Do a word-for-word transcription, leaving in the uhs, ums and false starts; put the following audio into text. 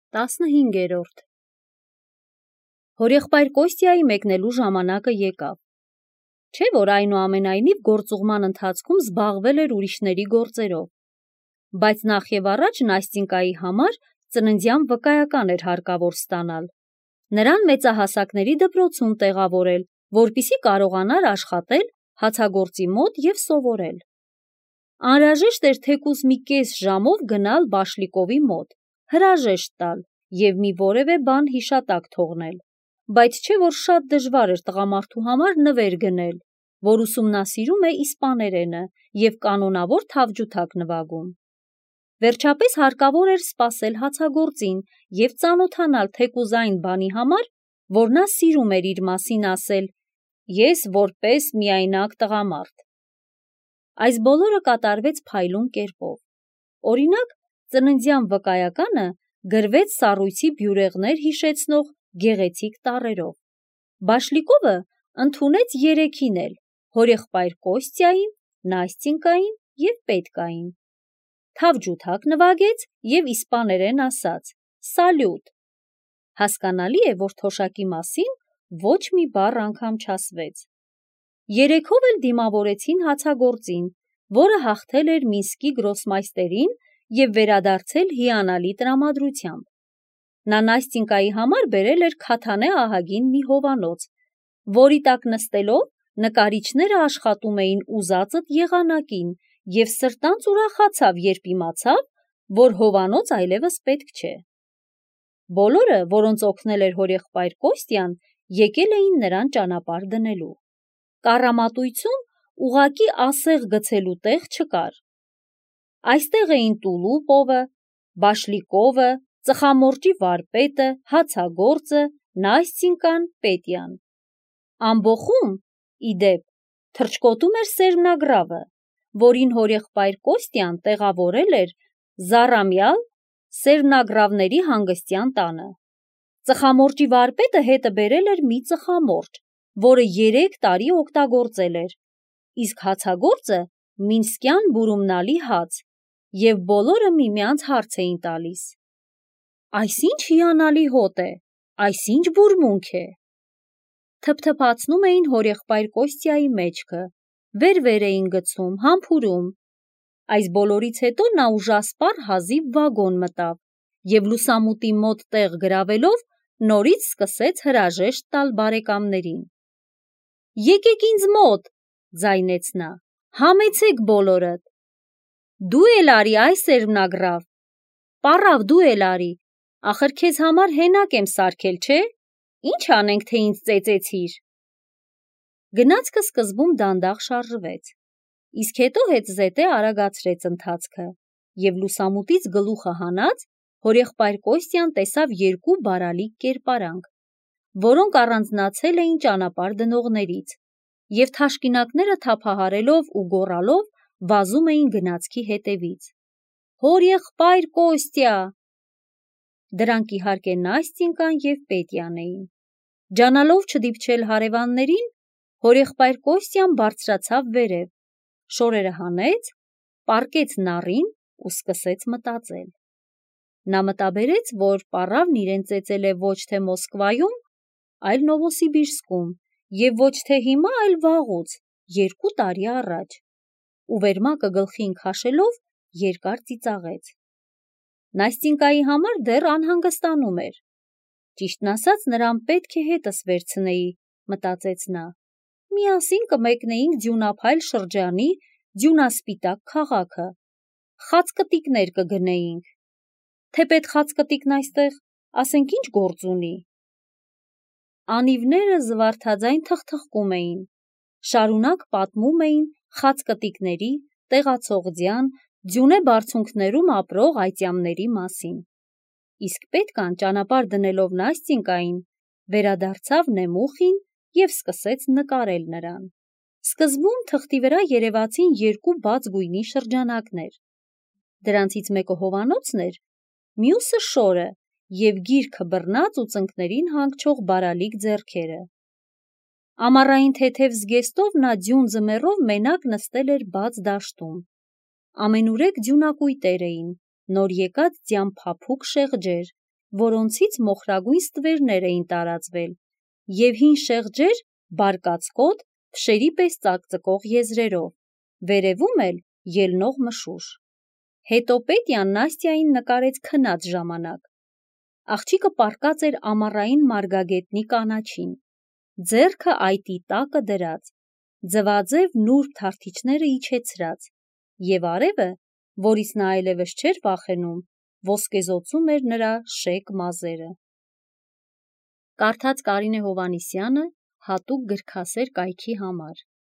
տասնհինգերորդ Հորեղբայր Կոստյայի մեկնելու ժամանակը եկավ։ Չէ՞ որ այնուամենայնիվ գործուղման ընթացքում զբաղվել էր ուրիշների գործերով, բայց նախ եւ առաջ Նաստինկայի համար ծննդյան վկայական էր հարկավոր ստանալ, նրան մեծահասակների դպրոցում տեղավորել, որպեսզի կարողանար աշխատել հացագործի մոտ եւ սովորել։ Անհրաժեշտ էր թեկուզ մի կես ժամով գնալ Բաշլիկովի մոտ, հրաժեշտ տալ եւ մի որևէ բան հիշատակ թողնել, բայց չէ որ շատ դժվար էր տղամարդու համար նվեր գնել, որ ուսումնասիրում է իսպաներենը եւ կանոնավոր թավջութակ նվագում։ Վերջապես հարկավոր էր սպասել հացագործին եւ ծանոթանալ թեկուզ այն բանի համար, որ նա սիրում էր իր մասին ասել, ես որպես միայնակ տղամարդ։ Այս բոլորը կատարվեց փայլուն կերպով։ Օրինակ, ծննդյան վկայականը գրվեց սառույցի բյուրեղներ հիշեցնող գեղեցիկ տառերով։ Բաշլիկովը ընդունեց երեքին էլ՝ հորեղբայր Կոստյային, Նաստինկային եւ Պետկային։ Թավջութակ նվագեց եւ իսպաներեն ասաց. «Սալյուտ»։ Հասկանալի է, որ թոշակի մասին ոչ մի բառ անգամ չասվեց։ Երեքով էլ դիմավորեցին հացագործին, որը հաղթել էր Մինսկի գրոսմայստերին եւ վերադարձել հիանալի տրամադրությամբ։ Նա Նաստինկայի համար բերել էր քաթանե ահագին մի հովանոց, որի տակ նստելով նկարիչները աշխատում էին ուզածդ եղանակին եւ սրտանց ուրախացավ, երբ իմացավ, որ հովանոց այլևս պետք չէ։ Բոլորը, որոնց օգնել էր հորեղբայր Կոստյան, եկել էին նրան ճանապարհ դնելու։ Կառամատույցում ուղղակի ասեղ գցելու տեղ չկար։ Այստեղ էին Տուլուպովը, Բաշլիկովը, ծխամորճի վարպետը, հացագործը, Նաստինկան, Պետյան։ Ամբոխում, ի դեպ, թռչկոտում էր սերմնագրավը, որին հորեղբայր Կոստյան տեղավորել էր Զառամյալ սերմնագրավների հանգստյան տանը։ Ծխամորճի վարպետը հետը բերել էր մի ծխամորճ, որը երեք տարի օգտագործել էր, իսկ հացագործը մինսկյան բուրումնալի հաց, եւ բոլորը միմյանց հարց էին տալիս. «Այս ինչ հիանալի հոտ է, այս ինչ բուրմունք է»։ Թփթփացնում էին հորեղբայր Կոստյայի մեջքը, վեր-վեր էին գցում, համբուրում։ Այս բոլորից հետո նա ուժասպառ հազիվ վագոն մտավ եւ լուսամուտի մոտ տեղ գրավելով նորից սկսեց հրաժեշտ տալ բարեկամներին։ «Եկեք ինձ մոտ», ձայնեց նա, «համեցեք բոլորդ»։ Դու էլ արի այ սերմնագրավ։ Պառավ, դու էլ արի, ախր քեզ համար հենակ եմ սարքել, չէ՞։ Ինչ անենք, թե ինձ ծեծեցիր։ Գնացքը սկզբում դանդաղ շարժվեց, իսկ հետո հետզհետե արագացրեց ընթացքը, եւ լուսամուտից գլուխը հանած հորեղբայր Կոստյան տեսավ երկու բարալիկ կերպարանք, որոնք առանձնացել էին ճանապարհ դնողներից, եւ թաշկինակները թափահարելով ու գոռալով վազում էին գնացքի հետևից։ «Հորեղբայր Կոստյա»։ Դրանք իհարկե Նաստինկան եւ Պետյան էին։ Ջանալով չդիպչել հարևաններին, հորեղբայր Կոստյան բարձրացավ վերև, շորերը հանեց, պառկեց նառին ու սկսեց մտածել։ Նա մտաբերեց, որ պառավն իրեն ծեծել է ոչ թե Մոսկվայում, այլ Նովոսիբիրսկում, եւ ոչ թե հիմա, այլ վաղուց, երկու տարի առաջ, ու վերմակը գլխին քաշելով երկար ծիծաղեց։ Նաստինկայի համար դեռ անհանգստանում էր։ Ճիշտն ասած, նրան պետք է հետս վերցնեի, մտածեց նա։ Միասին կմեկնեինք Ձյունափայլ շրջանի Ձյունասպիտակ քաղաքը, խացկտիկներ կգնեինք։ Թեպետ խացկտիկն այստեղ, ասենք, ինչ գործ ունի։ Անիվները զվարթաձայն թխթխկում էին, շարունակ պատմում էին խացկտիկների, տեղացողձյան, Ձյունե բարձունքներում ապրող այծյամների մասին։ Իսկ Պետկան ճանապարհ դնելով Նաստինկային, վերադարձավ նեմուխին եւ սկսեց նկարել նրան։ Սկզբում թղթի վրա երևացին երկու բաց գույնի շրջանակներ։ Դրանցից մեկը հովանոցն էր, մյուսը շորը եւ գիրքը բռնած ու ծնկներին հանգչող բարալիկ ձեռքերը։ Ամառային թեթև զգեստով նա ձյուն ձմեռով մենակ նստել էր բաց դաշտում։ Ամենուրեք ձյունակույտեր էին, նոր եկած ձյան փափուկ շեղջեր, որոնցից մոխրագույն ստվերներ էին տարածվել, և հին շեղջեր բարկացկոտ, փշերի պես ծակծկող եզրերով, վերևում էլ ելնող մշուշ։ Հետո Պետյան Նաստյային նկարեց քնած ժամանակ։ Աղջիկը պառկած էր ամառային մարգագետնի կանաչին, ձեռքը այտի տակը դրած, ձվաձև նուրբ թարթիչները իջեցրած, և արևը, որից նա այլևս չէր վախենում, ոսկեզօծում էր նրա շեկ մազերը։ Կարդաց Կարինե Հովհաննիսյանը հատուկ գրքասեր կայքի համար։